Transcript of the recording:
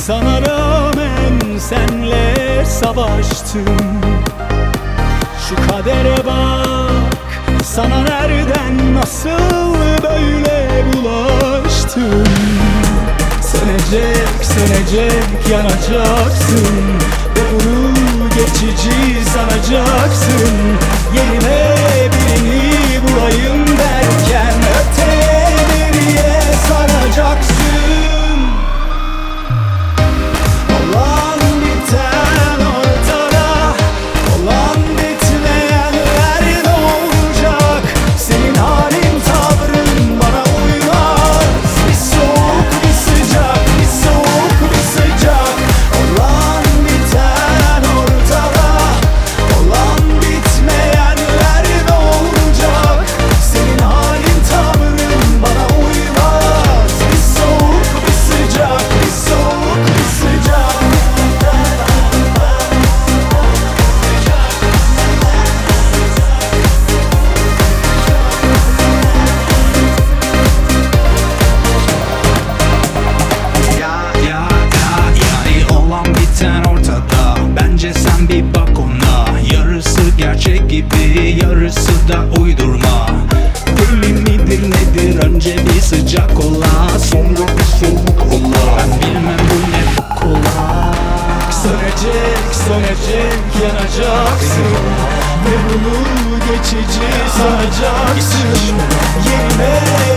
Sana rağmen senle savaştım. Şu kadere bak, sana nereden nasıl böyle bulaştım. Sönecek, sönecek, yanacaksın ve bunu geçici sanacaksın. Yerine birini bulayım derken öteye beriye saracaksın. Olan biten ortada, olan bitmeyenler ne olacak? Senin halin tavrın bana uymaz. Bir soğuk bir sıcak, bir soğuk bir sıcak. Olan biten ortada, olan bitmeyenler ne olacak? Senin halin tavrın bana uymaz. Bir soğuk bir sıcak, bir soğuk bir sıcak. Yani olan biten ortada. Bence sen bir bak ona. Yarısı gerçek gibi, yarısı da uydurma. Deli midir nedir, önce bir sıcak ola, sonra bir soğuk ola. Ben bilmem bu ne bu kola. Sönecek, sönecek, yanacaksın ve bunu geçici sanacaksın. Yerine